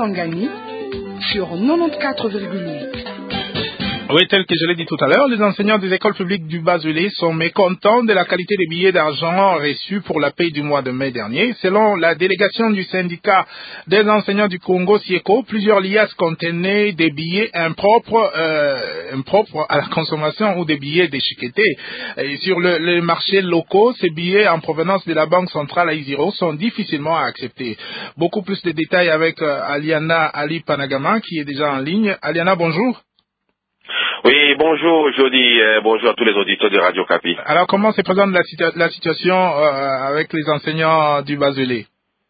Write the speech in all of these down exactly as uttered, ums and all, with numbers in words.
Kisangani sur quatre-vingt-quatorze virgule huit. Oui, tel que je l'ai dit tout à l'heure, les enseignants des écoles publiques du Bas-Zulé sont mécontents de la qualité des billets d'argent reçus pour la paye du mois de mai dernier. Selon la délégation du syndicat des enseignants du Congo, SIECO, plusieurs liasses contenaient des billets impropres, euh, impropres à la consommation ou des billets déchiquetés. Et sur le, les marchés locaux, ces billets en provenance de la Banque centrale à Isiro sont difficilement à accepter. Beaucoup plus de détails avec euh, Aliana Ali Panagama qui est déjà en ligne. Aliana, bonjour. Oui, bonjour Jody, euh, bonjour à tous les auditeurs de Radio Capi. Alors comment se présente la, situa la situation euh, avec les enseignants du Bas-Zulé?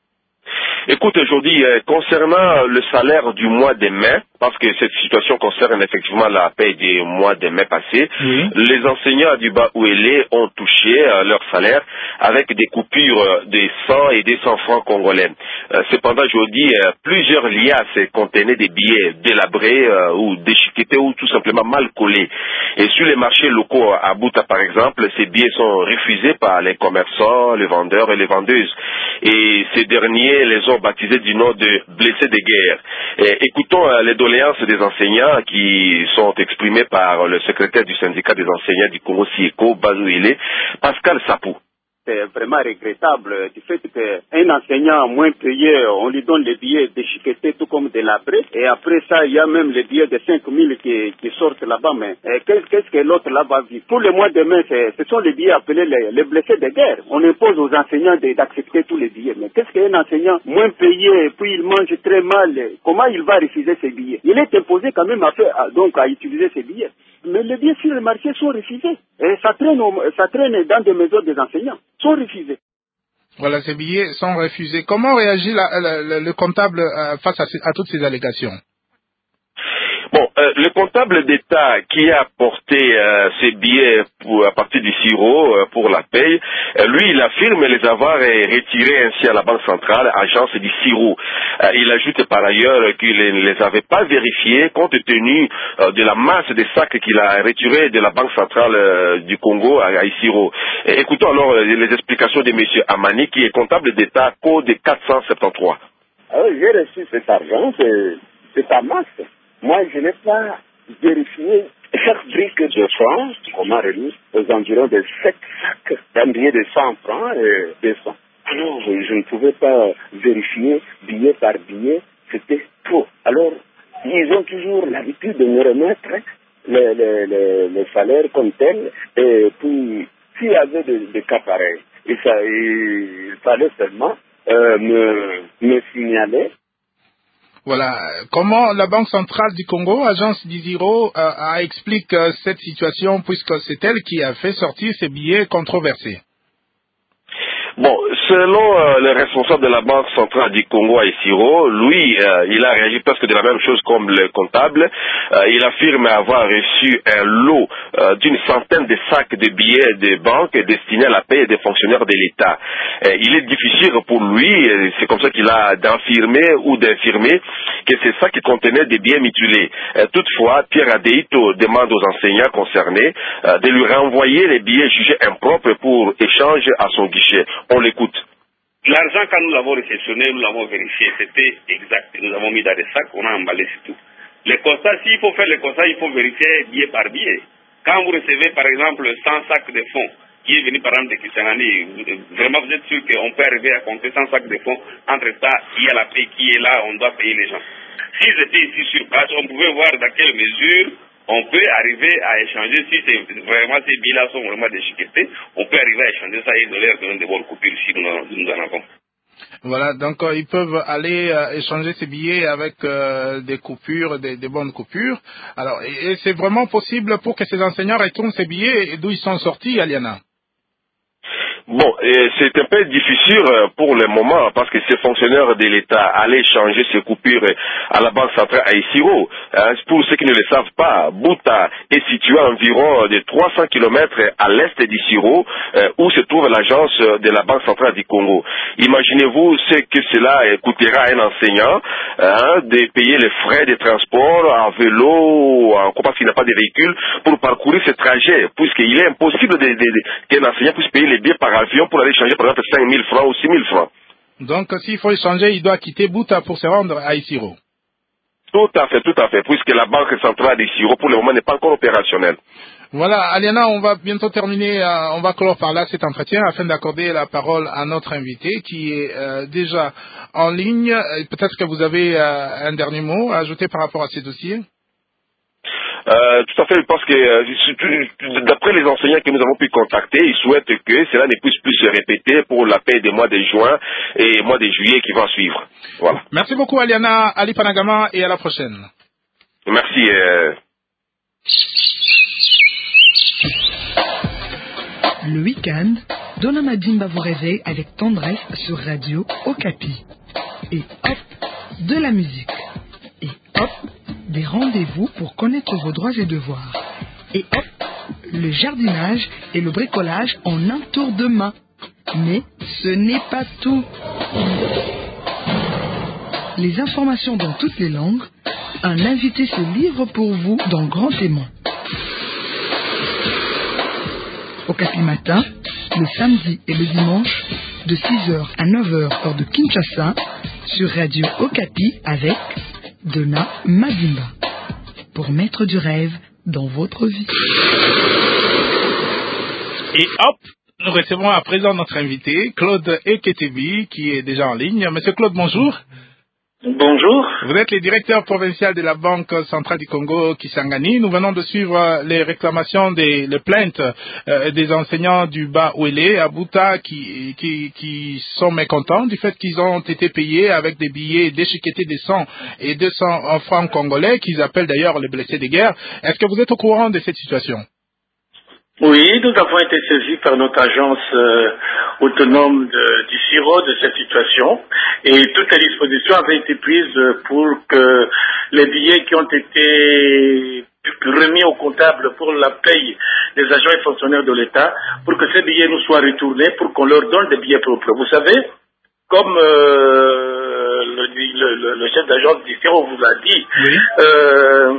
Écoute, aujourd'hui, euh, concernant le salaire du mois de mai, parce que cette situation concerne effectivement la paie du mois de mai passé, oui. Les enseignants du Bas-Zulé ont touché euh, leur salaire avec des coupures euh, de cent et deux cents francs congolais. Euh, cependant, aujourd'hui, euh, plusieurs liasses contenaient des billets délabrés euh, ou déchiquetés ou tout simplement mal collés. Et sur les marchés locaux à Bouta, par exemple, ces billets sont refusés par les commerçants, les vendeurs et les vendeuses. Et ces derniers les ont baptisés du nom de blessés de guerre. Et écoutons euh, les doléances des enseignants qui sont exprimées par le secrétaire du syndicat des enseignants du Congo SIECO, Bas-Zulé, Pascal Sapou. C'est vraiment regrettable du fait qu'un enseignant moins payé, on lui donne les billets déchiquetés tout comme délabrés. Et après ça, il y a même les billets de cinq mille qui, qui sortent là-bas. Mais qu'est-ce qu'est-ce que l'autre là va vivre? Pour le mois de mai, ce sont les billets appelés les, les blessés de guerre. On impose aux enseignants d'accepter tous les billets. Mais qu'est-ce qu'un enseignant moins payé et puis il mange très mal? Comment il va refuser ces billets? Il est imposé quand même à, faire, à, donc à utiliser ces billets. Mais les billets sur le marché sont refusés. Et ça traîne, ça traîne dans des maisons des enseignants. Sont refusés. Voilà, ces billets sont refusés. Comment réagit la, la, la, le comptable euh, face à, à toutes ces allégations? Bon, euh, le comptable d'État qui a porté euh, ces billets pour, à partir du sirop euh, pour la paye, euh, lui, il affirme les avoir euh, retirés ainsi à la Banque centrale, agence du sirop. Euh, il ajoute par ailleurs qu'il ne les avait pas vérifiés compte tenu euh, de la masse des sacs qu'il a retirés de la Banque centrale euh, du Congo à, à Isiro. Et écoutons alors euh, les explications de M. Amani, qui est comptable d'État, code quatre cent soixante-treize. Alors, j'ai reçu cet argent, c'est ta masse. Moi, je n'ai pas vérifié chaque brique de francs qu'on m'a remis aux environs de sept sacs d'un billet de cent francs et deux cents. Alors, je ne pouvais pas vérifier billet par billet, c'était faux. Alors, ils ont toujours l'habitude de me remettre le, le, le, le salaire comme tel, et puis, s'il y avait des de cas pareils, il, il fallait seulement euh, me, me signaler. Voilà. Comment la Banque centrale du Congo, agence d'Isiro, euh, explique euh, cette situation puisque c'est elle qui a fait sortir ces billets controversés? Bon, selon euh, le responsable de la Banque centrale du Congo à Isiro, lui, euh, il a réagi presque de la même chose comme le comptable. Euh, il affirme avoir reçu un lot euh, d'une centaine de sacs de billets de banque destinés à la paie des fonctionnaires de l'État. Euh, il est difficile pour lui, c'est comme ça qu'il a d'affirmer ou d'infirmer que c'est ça qui contenait des billets mutilés. Euh, toutefois, Pierre Adéito demande aux enseignants concernés euh, de lui renvoyer les billets jugés impropres pour échange à son guichet. On l'écoute. L'argent, quand nous l'avons réceptionné, nous l'avons vérifié, c'était exact. Nous avons mis dans des sacs, on a emballé, c'est tout. Les constats, s'il faut faire les constats, il faut vérifier billet par billet. Quand vous recevez, par exemple, cent sacs de fonds, qui est venu par exemple de Kisangani, vraiment vous êtes sûr qu'on peut arriver à compter cent sacs de fonds. Entre ça, il y a la paie qui est là, on doit payer les gens. S'ils étaient ici sur place, on pouvait voir dans quelle mesure on peut arriver à échanger, si c'est vraiment ces billets-là sont vraiment déchiquetés, on peut arriver à échanger ça et de leur donner de bonnes coupures si nous en, nous en avons. Voilà, donc euh, ils peuvent aller euh, échanger ces billets avec euh, des coupures, des, des bonnes coupures. Alors, et, et c'est vraiment possible pour que ces enseignants retournent ces billets d'où ils sont sortis, Aliana? Bon, c'est un peu difficile pour le moment parce que ces fonctionnaires de l'État allaient changer ces coupures à la Banque centrale à Isiro. Hein, pour ceux qui ne le savent pas, Bouta est situé à environ de trois cents kilomètres à l'est d'Isiro, euh, où se trouve l'agence de la Banque centrale du Congo. Imaginez-vous ce que cela coûtera à un enseignant hein, de payer les frais de transport en vélo, en, parce qu'il n'a pas de véhicule, pour parcourir ce trajet, puisqu'il est impossible de, de, de, qu'un enseignant puisse payer les billets par avion pour aller changer par exemple cinq mille francs ou six mille francs. Donc s'il faut échanger, il doit quitter Bouta pour se rendre à Isiro. Tout à fait, tout à fait, puisque la banque centrale d'Isiro, pour le moment, n'est pas encore opérationnelle. Voilà, Aliana, on va bientôt terminer, euh, on va clore par là cet entretien afin d'accorder la parole à notre invité qui est euh, déjà en ligne. Peut-être que vous avez euh, un dernier mot à ajouter par rapport à ces dossiers. Euh, tout à fait, parce que euh, d'après les enseignants que nous avons pu contacter, ils souhaitent que cela ne puisse plus se répéter pour la paix des mois de juin et mois de juillet qui vont suivre. Voilà. Merci beaucoup, Aliana, Ali Panagama, et à la prochaine. Merci. Euh... Le week-end, Donna Madimba vous réveille avec tendresse sur Radio Okapi. Et hop, de la musique. Et hop, des rendez-vous pour connaître vos droits et devoirs. Et hop, le jardinage et le bricolage en un tour de main. Mais ce n'est pas tout. Les informations dans toutes les langues, un invité se livre pour vous dans Grand Témoin. Okapi matin, le samedi et le dimanche, de six heures à neuf heures heure de Kinshasa, sur Radio Okapi avec Donna Madimba. Pour mettre du rêve dans votre vie. Et hop, nous recevons à présent notre invité, Claude Eketebi, qui est déjà en ligne. Monsieur Claude, bonjour. Bonjour. Vous êtes le directeur provincial de la Banque centrale du Congo, Kisangani. Nous venons de suivre les réclamations, des les plaintes euh, des enseignants du Bas-Ouélé à Bouta qui, qui, qui sont mécontents du fait qu'ils ont été payés avec des billets déchiquetés de cent et deux cents francs congolais, qu'ils appellent d'ailleurs les blessés de guerre. Est-ce que vous êtes au courant de cette situation? Oui, nous avons été saisis par notre agence euh, autonome de, du C I R O de cette situation et toutes les dispositions avaient été prises pour que les billets qui ont été remis au comptable pour la paye des agents et fonctionnaires de l'État, pour que ces billets nous soient retournés, pour qu'on leur donne des billets propres. Vous savez, comme euh, le, le, le, le chef d'agence du C I R O vous l'a dit, oui. euh,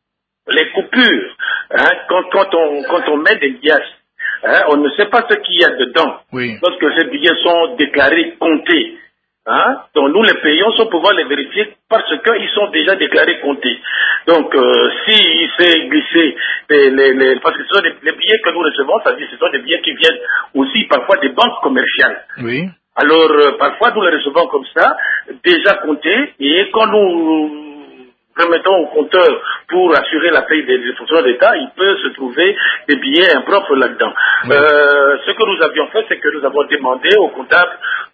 les coupures, hein, quand, quand, on, quand on met des liasses, hein, on ne sait pas ce qu'il y a dedans. Oui. Lorsque ces billets sont déclarés, comptés, hein, donc nous les payons sans pouvoir les vérifier parce qu'ils sont déjà déclarés, comptés. Donc euh, s'il s'est glissé, les, les, les, parce que ce sont des, les billets que nous recevons, ça veut dire que ce sont des billets qui viennent aussi parfois des banques commerciales. Oui. Alors euh, parfois nous les recevons comme ça, déjà comptés, et quand nous remettons au compteur pour assurer la paye des, des fonctionnaires d'État, il peut se trouver des billets impropres là-dedans. Oui. Euh, ce que nous avions fait, c'est que nous avons demandé au comptable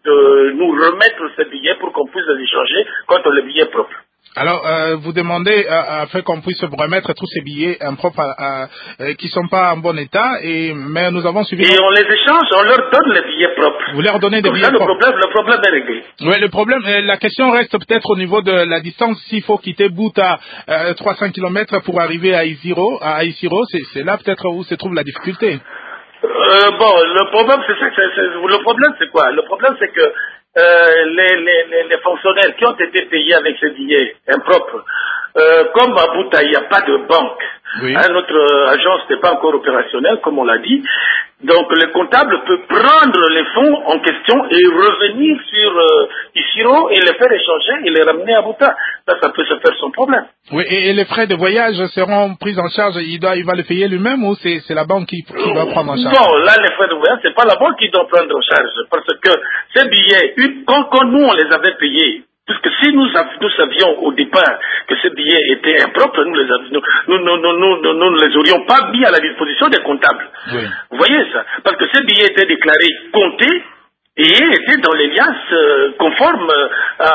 de nous remettre ces billets pour qu'on puisse les échanger contre les billets propres. Alors, euh, vous demandez euh, afin qu'on puisse remettre tous ces billets impropres à, à, euh, qui ne sont pas en bon état, et mais nous avons suivi... Et on les échange, on leur donne les billets propres. Vous leur donnez des Comme billets ça, le propres. problème, le problème est réglé. Oui, le problème, euh, la question reste peut-être au niveau de la distance. S'il faut quitter Bouta euh, trois cents kilomètres pour arriver à Isiro, à Isiro, c'est, c'est là peut-être où se trouve la difficulté. Euh, bon, le problème, c'est, c'est, c'est, c'est, le problème, c'est quoi? Le problème, c'est que Euh, les, les, les fonctionnaires qui ont été payés avec ces billets impropres, euh, comme à Bouta, il n'y a pas de banque, oui. hein, notre euh, agence n'est pas encore opérationnelle, comme on l'a dit, donc le comptable peut prendre les fonds en question et revenir sur euh, Isiro et les faire échanger et les ramener à Bouta. Ça, ça peut se faire sans problème. Oui, et, et les frais de voyage seront pris en charge, il, doit, il va les payer lui-même ou c'est, c'est la banque qui, qui va prendre en charge? Non, là, les frais de voyage, c'est pas la banque qui doit prendre en charge, parce que ces billets, quand, quand nous, on les avait payés, puisque si nous, nous savions au départ que ces billets étaient impropres, nous, les, nous, nous, nous, nous, nous, nous ne les aurions pas mis à la disposition des comptables. Oui. Vous voyez ça? Parce que ces billets étaient déclarés, comptés, et étaient dans les liasses euh, conformes euh,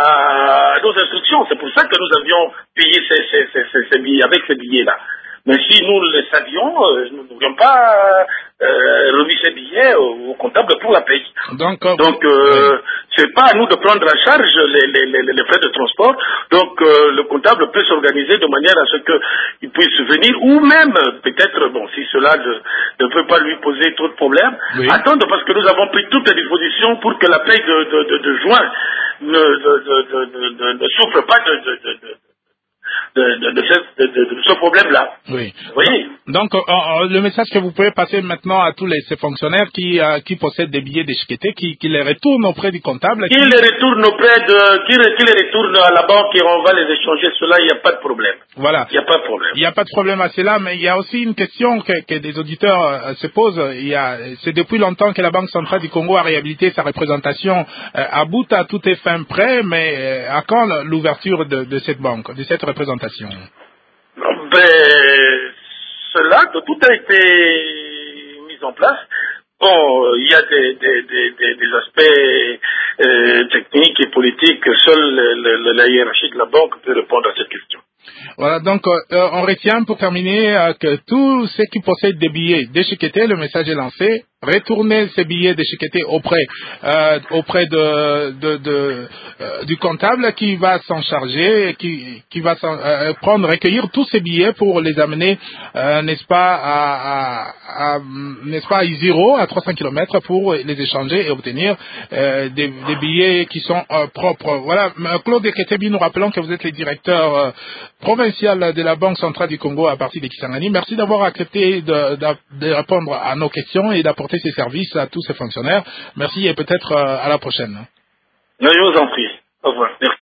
à nos instructions. C'est pour ça que nous avions payé ces, ces, ces, ces, ces billets, avec ces billets-là. Mais si nous le savions, euh, nous n'aurions pas euh, remis ces billets au, au comptable pour la paye. Donc, euh, Donc euh, oui. c'est pas à nous de prendre en charge les, les, les, les frais de transport. Donc euh, le comptable peut s'organiser de manière à ce qu'il puisse venir, ou même peut-être, bon, si cela ne, ne peut pas lui poser trop de problèmes, oui. attendre, parce que nous avons pris toutes les dispositions pour que la paye de, de, de, de juin ne, de, de, de, de, de, ne souffre pas de, de, de, de de, de, de, ce, de, de, de ce problème-là. Oui. Vous voyez? Donc, euh, euh, le message que vous pouvez passer maintenant à tous les, ces fonctionnaires qui, euh, qui possèdent des billets déchiquetés, qui, qui les retournent auprès du comptable. Qui, qui les retournent auprès de, qui, qui les retournent à la banque et on va les échanger, cela, il n'y a pas de problème. Voilà. Il n'y a pas de problème. Il n'y a pas de problème à cela, mais il y a aussi une question que, que des auditeurs euh, se posent. Il y a, c'est depuis longtemps que la Banque centrale du Congo a réhabilité sa représentation euh, à Buta, tout est fin prêt, mais euh, à quand l'ouverture de, de cette banque, de cette représentation? Ben, cela, tout a été mis en place. Bon, il y a des, des, des, des aspects euh, techniques et politiques que seule le, le, la hiérarchie de la banque peut répondre à cette question. Voilà, donc euh, on retient pour terminer euh, que tous ceux qui possèdent des billets déchiquetés, le message est lancé, retournez ces billets déchiquetés auprès euh, auprès de, de, de euh, du comptable qui va s'en charger, qui qui va s'en, euh, prendre, recueillir tous ces billets pour les amener, euh, n'est-ce pas, à, à, à n'est-ce pas, à Isiro, à trois cents kilomètres, pour les échanger et obtenir euh, des, des billets qui sont euh, propres. Voilà, Claude Ketebi, nous rappelons que vous êtes le directeur euh, provincial de la Banque centrale du Congo à partir de Kisangani. Merci d'avoir accepté de, de, de répondre à nos questions et d'apporter ses services à tous ces fonctionnaires. Merci et peut-être euh, à la prochaine. Je vous en prie. Au revoir. Merci.